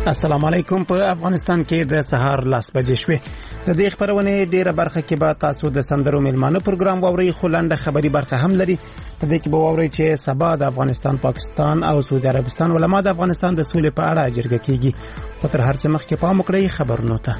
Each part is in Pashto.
السلام علیکم. په افغانستان کې د سهار 10 بجې شوې. د دې خبرونه ډیره برخه کې به تاسو د سندرو ملمانه پروګرام واوري، خو لنډه خبري برخه هم لري. په دې کې به واوري چې سبا د افغانستان، پاکستان او سعودي عربستان علما د افغانستان د سولې په اړه جرګه کیږي. خو تر هر څه مخکې پام وکړئ خبرونو ته.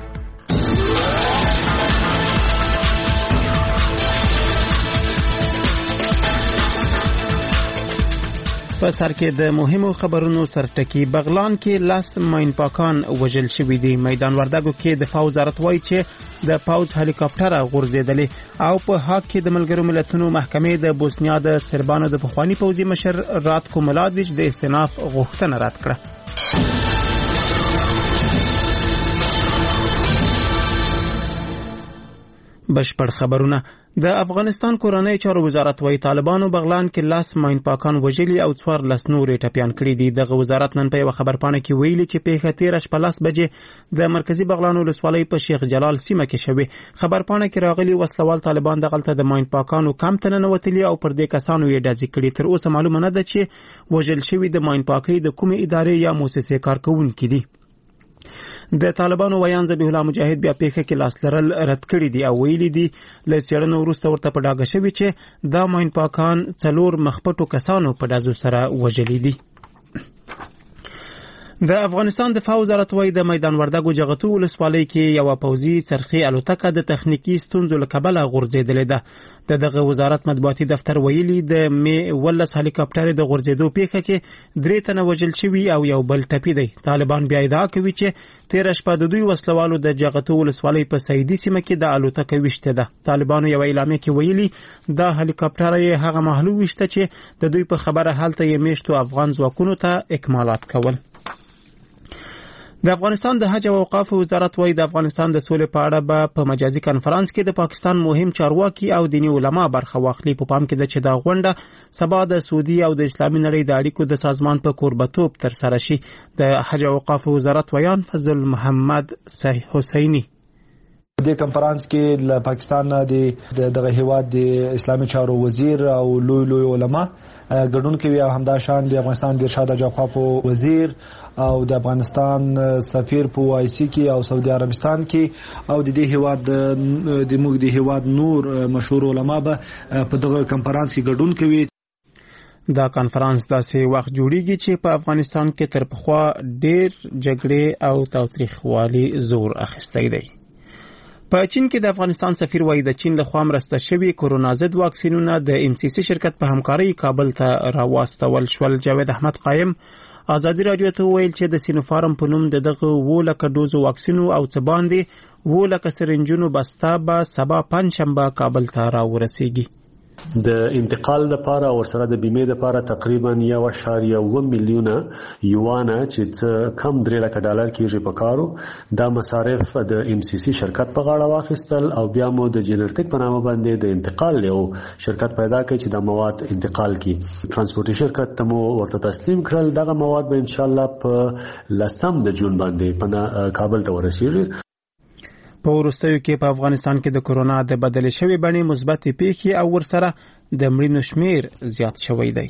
په سر کې د مهمو خبرونو سرټکی. بغلان کې 10 ماین پاکان وژل شوي دي. میدان وردګو کې د فوز وزارت وایي چې د فوز هلیکاپټر غورځېدلې. او په هاګ کې د ملګرو ملتونو محکمې د بوسنیا د سربانو د پخوانی پوځي مشر راتکو ملادیچ د استئناف غوښتنه رد کړه. بشپړ خبرونه. د افغانستان کورنۍ چارو وزارت وايي طالبانو بغلان کې 10 ماین پاکان وژلي او 14 نورې ټپيان کړي دي. دغه وزارت نن په یو خبرپاڼه کې ویلي چې پیښه 13:10 بجې د مرکزی بغلان ولسوالۍ په شیخ جلال سیمه کې شوه. خبرپاڼه کې راغلي وسلوال طالبان دغلته د ماین پاکانو کم تننه وتلي او پر دې کسانو یې ډزې کړي. تر اوسه معلومه نه ده چې وژل شوی د ماین پاکۍ د کومې ادارې یا مؤسسې کارکونکي دي. د طالبانو ویان ذبیح الله مجاهد بیا پیښه کې لاس لرل رد کړی دی او ویلي دی له څېړنو وروسته ورته په ډاګه شوی چې دا ماین پاکان 4 مخپټو کسانو په ډزو سره وژلي دي. د افغانستان د فوز وزارت وايي د میدان وردګو جغتو ولسوالۍ کې یو پوځي څرخي الوتکه د تخنیکی ستونزو له کبله غورځېدلې ده. دغه وزارت مطبوعاتي دفتر ویلي د می 12 هلیکاپټر د غورځېدو پیښه کې 3 تنه وژل شوي او یو بل ټپي دی. طالبان بیا ادعا کوي چې 13 شپه د دوی وسلوالو د جغتو ولسوالۍ په سیدي سیمه کې د الوتکه وشته ده. طالبانو یو اعلامیه کې ویلي دا هلیکاپټر یې هغه محلو وشته چې د دوی په خبره حالت یې میشتو افغان ځواکونو ته اکمالات کول. د افغانستان د حج او اوقاف وزارت وايي د افغانستان د سولې په اړه به په مجازي کانفرنس کې د پاکستان مهم چارواکي او دینی علما برخه واخلي. په پام کې ده چې دا غونډه سبا د سعودي او د اسلامي نړۍ د اړیکو د سازمان په کوربتوب تر سره شي. د حج او اوقاف وزارت ویان فضل محمد حسینی د کانفرنس کې له پاکستان دغه هیواد د اسلامي چارو وزیر او لوی علما ګډون کوي او همدا شان د افغانستان د ارشاد اجاقاف وزیر او د افغانستان سفیر په آی سی کې او سعودي عربستان کې او د دې هیواد د موږ د هیواد نور مشهور علما به په دغه کانفرنس کې ګډون کوي. دا کانفرنس داسې وخت جوړیږي چې په افغانستان کې تر پخوا ډېر جګړې او تاوتریخوالي زور اخیستی دی. په چین کې د افغانستان سفیر وایي د چین له خوا مرسته شوي کورونا ضد واکسینونه د ام سی سی شرکت په همکارۍ کابل ته راواستول شول. جاوید احمد قائم ازادي رادیو ته ویل چې د سینوفارم په نوم دغه 2,00,000 ډوزو واکسینو او څه باندې 2,00,000 سرنجونو بسته به سبا پنځشنبه کابل ته راورسیږي. د انتقال لپاره او سره د بیمې لپاره تقریبا 1.1 میلیون یوان چې کم 3 لک ډالر کېږي په کارو. دا مصارف د ام سی سی شرکت په غاړه واخیستل او بیا مو د جنریټک په نامه باندې د انتقال یو شرکت پیدا کړي چې د مواد انتقال کړي. ترانسپورټي شرکت ته مو ورته تسلیم کړل. دغه مواد به ان شاء الله په 10 د جون باندې په کابل ته ورسیږي. په وروستیو کې په افغانستان کې د کورونا د بدلې شوې بڼې مثبت پیښې او ورسره د مړینو شمیر زیات شوی دی.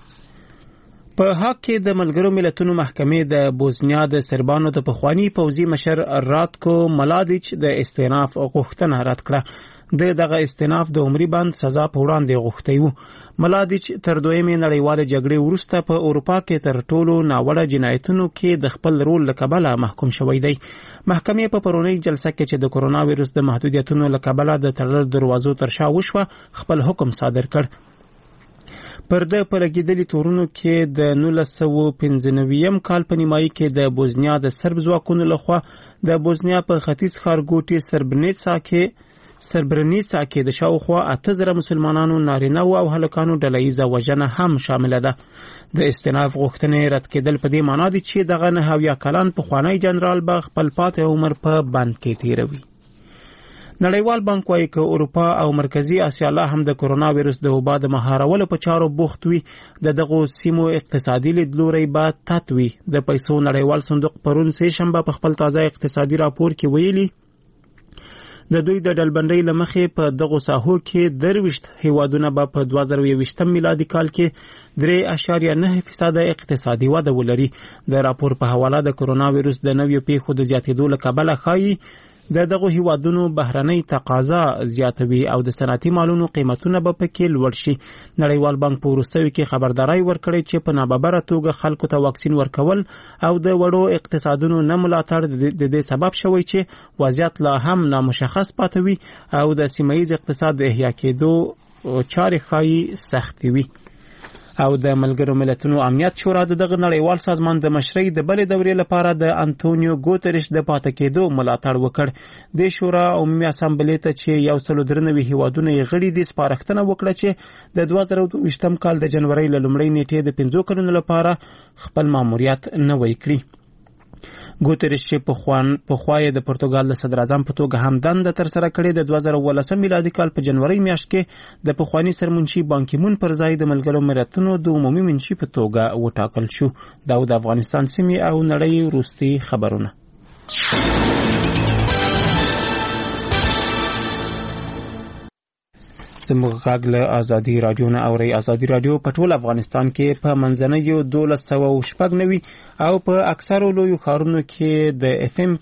په هاګ کې د ملګرو ملتونو محکمې د بوسنیا د سربانو د پخوانی پوځي مشر راتکو ملادیچ د استئناف غوښتنه رد کړه. دغه استئناف د عمري بند سزا په وړاندې غوښتی و. ملادیچ تر دویمې نړیوالې جګړې وروسته په اروپا کې تر ټولو ناوړه جنایتونو کې د خپل رول له کبله محکوم شوی دی. محکمې په پرونی جلسه کې چې د کورونا وایرس د محدودیتونو له کبله د تړل دروازو تر شا وشوه خپل حکم صادر کړ. پر د پرګیدلي تورونو کې د 1995 کال په نیمایي کې د بوسنیا د سرب ځواکونو لخوا د بوسنیا په ختیځ ښارګوټي سربرنیڅا کې د شاوخوا 8000 مسلمانانو نارینه او هلکانو ډلهیزه وژنه هم شامله ده. د استئناف غوښتنې رد کېدل په دې معنی دي چې دغه 9 کلن پخوانی جنرال به خپل پاتې عمر په بند کې تیروي. نړیوال بانک وايي چې اروپا او مرکزی اسیا لا هم د کورونا وایرس د وبا د مهارولو په چارو بوخت وي. دغه سیمو اقتصادي لیدلوري به تاتوي. د پیسو نړیوال صندوق پرون سه شنبه په خپل تازه اقتصادي راپور کې ویلي د دوی د ډلبندۍ له مخې په دغو ساحو کې 23 هیوادونه به په 2021 میلادي کال کې 3.9% اقتصادي وده ولري. د راپور په حواله د کرونا وایرس د نویو پیښو د زیاتېدو له کبله ښایي د دغو هیوادونو بهرنۍ تقاضا زیاتوي او د صنعتي مالونو قیمتونه به پکې لوړ شي. نړیوال بانک په وروستیو کې خبرداري ورکړې چې په ناببره توګه خلکو ته واکسین ورکول او د وړو اقتصادونو نه ملاتړ د دې سبب شوی چې وضعیت لا هم نامشخص پاتې وي او د سیمه ییز اقتصاد د احیا کېدو چارې ښایي سختې وي. او د ملګرو ملتونو امنیت شورا دغه نړیوال سازمان د مشرۍ د بلې دورې لپاره د انټونیو ګوتریش د پاتې کېدو ملاتړ وکړ. د شورا عمومي اسامبلې ته چې 193 هیوادونه یې غړي دي سپارښتنه وکړه چې د 2022 کال د جنوري له لومړۍ نیټې د 5 کلونو لپاره خپل ماموریت نوی کړي. ګوتریش چې په خوا د پرتګال د صدر اعظم په توګه هم دنده ترسره کړې د 2019 میلادي کال په جنوري میاشت کې د پخواني سرمنشي بان کی مون پر ځای د ملګرو ملتونو د عمومي منشي په توګه وټاکل شو. دا د افغانستان سیمې او نړۍ وروستي خبرونه. زموږ غږ له ازادي رادیو نه اوري. ازادي رادیو په ټول افغانستان کې په منځنیو 1290 او په اکثرو لویو ښارونو کې د اف ام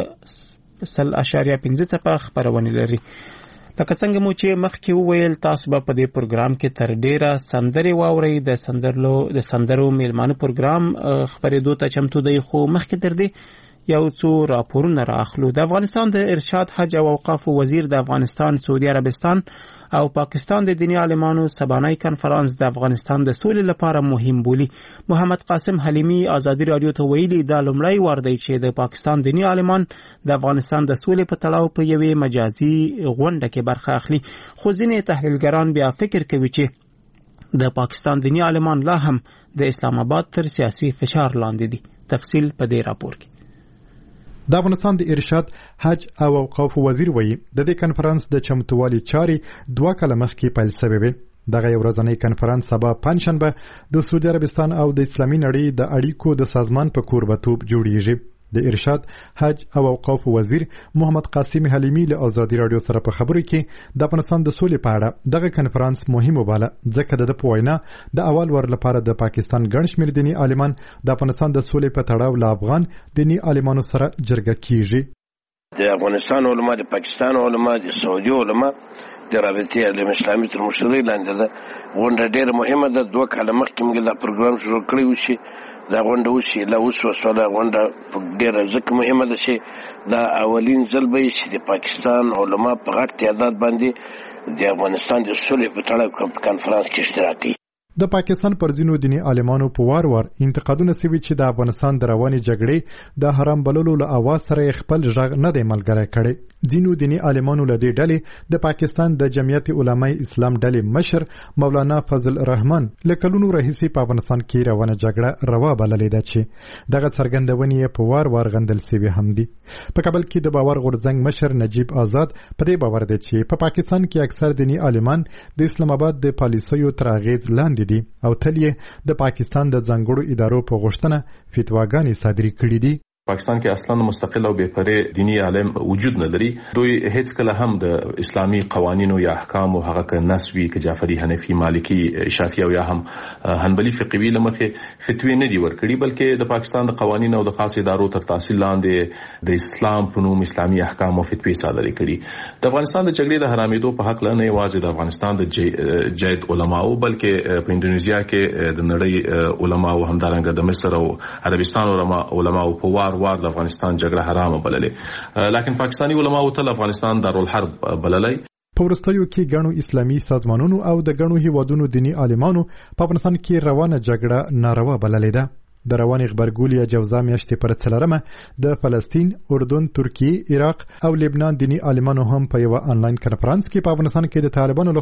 په 0.5 خبرونه لري. لکه څنګه مو چې مخکې وویل تاسو به په دې پروګرام کې تر ډیره سندرې واورئ. د سندرو میلمانه پروګرام خبرېدو ته چمتو دی خو مخکې تر دې یو څو راپورونه راخلو. د افغانستان د ارشاد حج او اوقاف وزیر د افغانستان، سعودي عربستان او پاکستان د دیني عالمانو سبانای کنفرانس د افغانستان د سولې لپاره مهم بولي. محمد قاسم حلیمی ازادي رادیو ته ویلي دا لومړی وار دی چې د پاکستان دیني عالمان د افغانستان د سولې په تړاو په یوې مجازي غونډه کې برخه اخلي. خو ځینې تحلیلګران بیا فکر کوي چې د پاکستان دیني عالمان لا هم د اسلام آباد تر سیاسي فشار لاندې دي. تفصیل په دې راپور کې. د افغانستان د ارشاد حج او اوقاف وزیر وایي د دې کنفرانس د چمتووالي چارې 2 کاله مخکې پیل شوې وې. دغه یو ورځنی کنفرانس سبا پنځشنبه د سعودي عربستان او د اسلامي نړۍ د اړیکو د سازمان په کوربتوب جوړیږي. د ارشاد حج او اوقاف وزیر محمد قاسم حلیمی له ازادي رادیو سره په خبرو کې د افغانستان د سولې په اړه دغه کنفرانس مهم وباله ځکه د پوینا د اول ور لپاره د پاکستان ګڼ شمېر دیني عالمان د افغانستان د سولې په تړاو له افغان دیني عالمانو سره جرګه کیږي. د افغانستان علما، د پاکستان علما، د سعودي علما د رابطې علم اسلامي تر مشرۍ لاندې ده. غونډه ډېره مهمه ده. 2 کاله مخکې موږ دا پروګرام شروع کړی و چې دا غونډه وشي. لا اوس وسوله غونډه ډېره ځکه مهمه ده چې دا اولین ځل به چې د پاکستان علما په غټ تعداد باندې د افغانستان د سولې په تړاو کنفرانس کې اشتراک کوي. د پاکستان پر ځینو دیني عالمانو په وار وار انتقادونه سوي چې د افغانستان د روانې جګړې د حرام بللو له اواز سره خپل ژغ نه دی ملګری کړي. ځینو دیني عالمانو له دې ډلې د پاکستان د جمعیت علماء اسلام ډلې مشر مولانا فضل الرحمن له کلونو راهیسې په افغانستان کې روانه جګړه روا بللې ده چې دغه څرګندونې په وار وار غندل سوي هم دي. په کابل کې د باور غورځنګ مشر نجیب آزاد په دې باور دی چې په پاکستان کې اکثر دیني عالمان د اسلام آباد د پالیسیو تر اغیز لاندې دي او تل یې د پاکستان د ځانګړو ادارو په غوښتنه فتواګانې صادري کړې دي. پاکستان کې اصلا مستقل او بے پرې دینی عالم وجود نه لري. دوی هیڅ کله هم د اسلامي قوانینو یا احکام او هغه نسوي ک جعفری حنفي مالکی شافعي او یا هم حنبلي فقهي لمخه فتوی نه دی ورکړي بلکې د پاکستان د قوانینو او د خاص ادارو تر تاثیر لاندې د اسلام په نوم اسلامي احکام او فتوی صادري کړي. د افغانستان د جګړې د حرامېدو په حق نه یوازې د افغانستان د جید علماو بلکې په انډونیزیا کې د نړۍ علماو همدارنګه د مصر او عربستان علماو په وار د افغانستان جګړه حرامه بللې، لکن پاکستاني علماو تل افغانستان دارالحرب بللای. په ورستیو کې ګڼو اسلامي سازمانونو او د ګڼو هیوادونو دینی عالمانو په افغانستان کې روانه جګړه ناروا بللې ده. د روانې غبرګولي جوزا میاشتې پر 4 د فلسطین، اردن، ترکیه، عراق او لبنان دینی عالمانو هم په یو آنلاین کنفرانس کې په افغانستان کې د طالبانو لخوا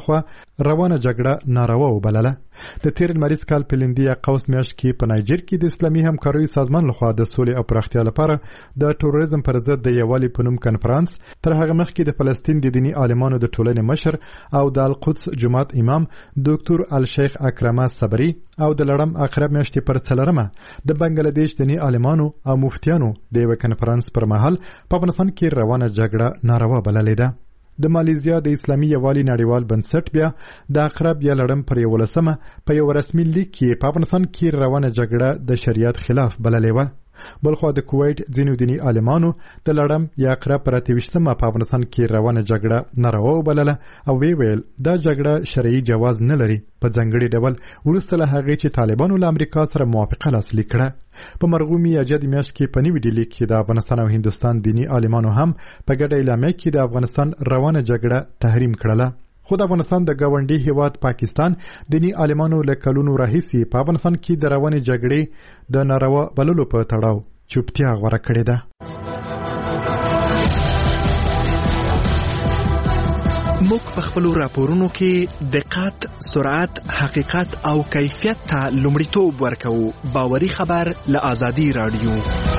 روانه جګړه ناروا وبلله. د تیر لمریز کال په لندیا قوس میاشت کې په نایجر کې د اسلامي همکاریو سازمان لخوا د سولې او پراختیا لپاره د ټوریزم پر ضد د یووالي په نوم کنفرانس تر هغه مخکې د فلسطین د دینی عالمانو د ټولنې مشر او د القدس جماعت امام ډاکټر الشیخ اکرمه صبری او د لړم اخر میاشتې پر 4 د بنگلاديش دینی عالمانو او مفتیانو د یو کنفرانس پر مهال په افغانستان کې روانه جګړه ناروا بللې ده. د مالیزیا د اسلامي یووالي نړیوال بنسټ بیا د اقرب یا لړم پر 11 په یو رسمي لیک کې په افغانستان کې روانه جګړه د شریعت خلاف بللې و. بلخو د کویت ځینو دینی عالمانو د لړم یا اقرب پر 23 په افغانستان کې روانه جګړه ناروا وبلله او ویل دا جګړه شرعي جواز نه لري. په ځنګړي ډول وروسته له هغې چې طالبانو له امریکا سره موافقه لاسلیک کړه په مرغومي اجد میاشت کې په نوي ډیلي کې د افغانستان او هندوستان دینی عالمانو هم په ګډه اعلامیه کې د افغانستان روانه جګړه تحریم کړله. خو د افغانستان د ګاونډي هیواد پاکستان دینی عالمانو له کلونو راهیسې په افغانستان کې د روانې جګړې د ناروا بللو په تړاو چوپتیا غوره کړې ده. موږ په خپلو راپورونو کې دقت، سرعت، حقیقت او کیفیت ته لومړیتوب ورکوو. باوري خبر له آزادي رادیو.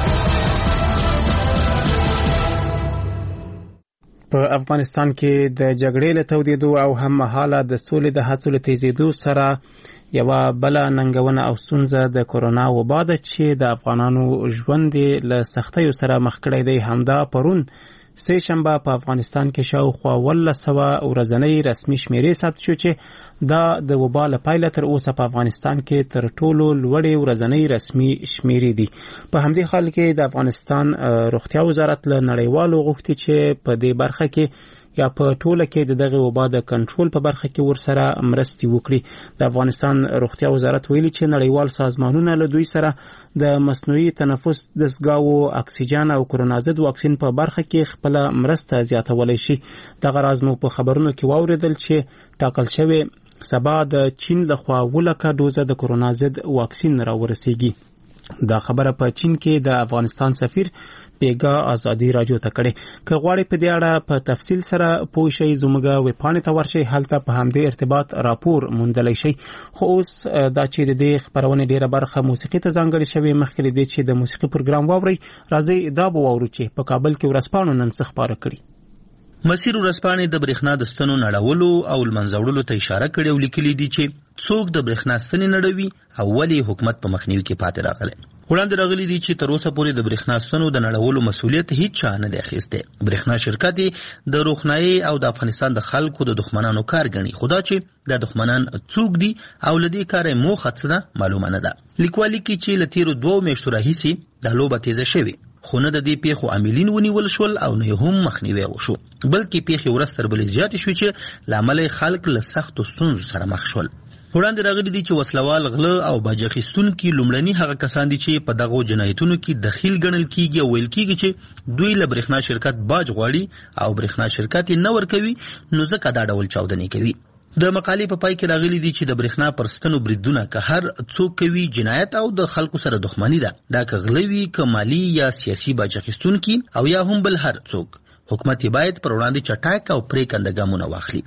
په افغانستان کې د جګړې له تودېدو او هم مهاله د سولې د هڅو له تیزېدو سره یوه بله ننګونه او ستونزه د کورونا وبا ده چې د افغانانو ژوند له سختیو سره مخ کړی دی. همدا پرون سه شنبه په افغانستان کې شاوخوا 1100 ورځنۍ رسمي شمیرې ثبت شو چې دا د وبا له پیله تر اوسه په افغانستان کې تر ټولو لوړې ورځنۍ رسمي شمیرې دي. په همدې حال کې د افغانستان روغتیا وزارت له نړیوالو غوښتي چې په دې برخه کې یا په ټوله کې دغه وبا د کنټرول په برخه کې ورسره مرستې وکړي. د افغانستان روغتیا وزارت ویلي چې نړیوال سازمانونه له دوی سره د مصنوعي تنفس دستګاهو، اکسیجن او کرونا ضد واکسین په برخه کې خپل مرسته زیاتولی شي. دغه راز مو په خبرونو کې واوریدل چې ټاکل شوی سبا د چین لخوا 1,00,000 ډوزه د کرونا ضد واکسین راورسیږي. دا خبره په چین کې د افغانستان سفیر بیګا آزادي راډیو ته کړې. که غواړئ په دې اړه په تفصیل سره پوه شئ زموږ ویبپاڼې ته ورشئ، هلته په همدې ارتباط راپور موندلی شئ. خو اوس دا چې د دې خپرونې ډیره برخه موسیقي ته ځانګړې شوې، مخکې له دې چې د موسیقي پروګرام واورئ راځئ دا به واورو چې په کابل کې ورځپاڼو نن څه خپاره کړي. مسیر ورځپاڼې د برېښنا د ستنو نړولو او لمنځه ته اشاره کړې او لیکلي دي چې څوک د برېښنا ستنې نړوي او ولې حکومت په مخنیوي کې پاتې راغلی. وړاندې راغلي دي چې تر اوسه پورې د برېښنا ستنو د نړولو مسؤلیت هیڅ چا نه دی اخیستی. برېښنا شرکت د روښنایي او د افغانستان د خلکو د دښمنانو کار ګڼي. خو دا چې دا دښمنان څوک دي او له دې کاره یې موخه څه ده معلومه نه ده. لیکوال لیکي چې له تیرو 2 میاشتو راهیسې دا لوبه تیزه شوې، خو نه د دې پیښو عاملین ونیول شول او نه هم مخنیوی وشو، بلکې پیښې ورځ تر بلې زیاتې شوې چې له امله خلک له سختو ستونزو سره مخ شول. وړاندې راغلي دي چې وسلوال، غله او باج اخیستونکي لومړني هغه کسان دي چې په دغو جنایتونو کې دخیل ګڼل کیږي او ویل کیږي چې دوی له برېښنا شرکت باج غواړي او برېښنا شرکت یې نه ورکوي، نو ځکه دا ډول چاودنې کوي. د مقالې په پای کې راغلي دي چې د برېښنا پر ستنو بریدونه که هر څوک کوي جنایت او د خلکو سره دښمني ده. دا که غله وي، که مالي یا سیاسي باج اخیستونکي او یا هم بل هر څوک، حکومت باید پر وړاندې چټک او پرېکنده ګامونه واخلي.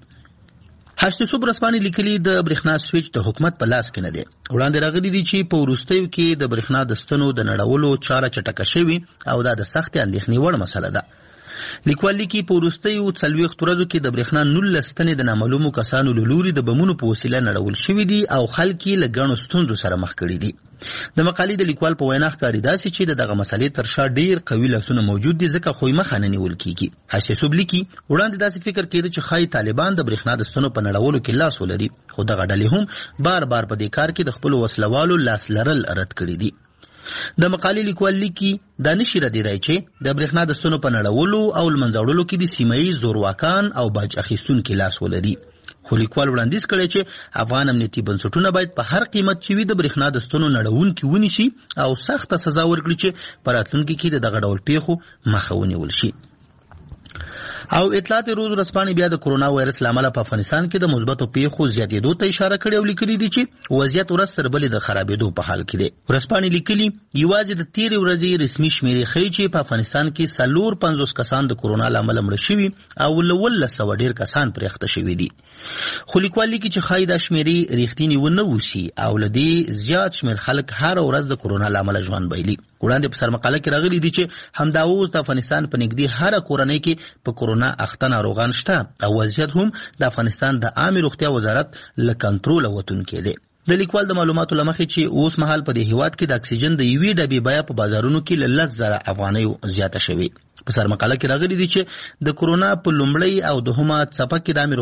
هشت صبح رسپانې لیکلي د برېښنا سویچ د حکومت په لاس کې نه دی. وړاندې راغلي دي چې په وروستیو کې د برېښنا د ستنو د نړولو چاره چټکه شوې او دا د سختې اندېښنې وړ مسله ده. لیکوال لیکي په وروستیو 40 ورځو کې د برېښنا 19 ستنې د نامعلومو کسانو له لوري د بمونو په وسیله نړول شوي دي او خلک یې له ګڼو ستونزو سره مخ کړي دي. د مقالې د لیکوال په وینا ښکاري داسې چې دغه مسلې تر شا ډیر قوي لاسونه موجود دي، ځکه خو یې مخه نه نیول کیږي. حسیسوب لیکي وړاندې داسې فکر کېده چې ښایي طالبان د برېښنا د ستنو په نړولو کې لاس ولري، خو دغه ډلې هم بار بار په دې کار کې د خپلو وسلوالو لاس لرل رد کړي دي. د مقالې لیکوال لیکي دا نشي ردېدای چې د برېښنا د ستنو په نړولو او لمنځه وړلو کې د سیمه ییز زورواکان او باج اخیستونکي لاس ولري. خو لیکوال وړاندیز کړی چې افغان امنیتي بنسټونه باید په هر قیمت چې وي د برېښنا د ستنو نړونکي ونیسي او سخته سزا ورکړي چې په راتلونکي کې د دغه ډول پیښو مخه ونیول شي. او اطلاعات روز ورځپاڼې بیا د کرونا وایرس لامل په افغانستان کې د مثبتو پیښو زیاتېدو ته اشاره کړې او لیکلي دي چې وضعیت ورځ تر بلې د خرابېدو په حال کې دی. ورځپاڼې لیکلي یوازې د تیرې ورځې رسمي شمیرې ښیي چې په افغانستان کې 450 کسان د کرونا لامل مړه شوي او له 100 ډېر کسان پرې اخته شوي دي. خو لیکوال لیکي چې ښایي دا شمیرې رښتینې ونه اوسي او له دې زیات شمېر خلک هره ورځ د کرونا لامل ژوند بایلي. وړاندې په سرمقاله کې راغلي دي چې همدا اوس د افغانستان په نږدې هره کورنۍ کې په کرونا اخته ناروغان شته او وضعیت هم د افغانستان د عامه روغتیا وزارت له کنټروله وتونکی دی. د لیکوال د معلوماتو له مخې چې اوس مهال په دې هیواد کې د اکسیجن د یوې ډبې بیه په بازارونو کې له 10,000 افغانیو زیاته شوې. په سرمقاله کې راغلي دي چې د کرونا په لومړۍ او دوهمه څپه کې د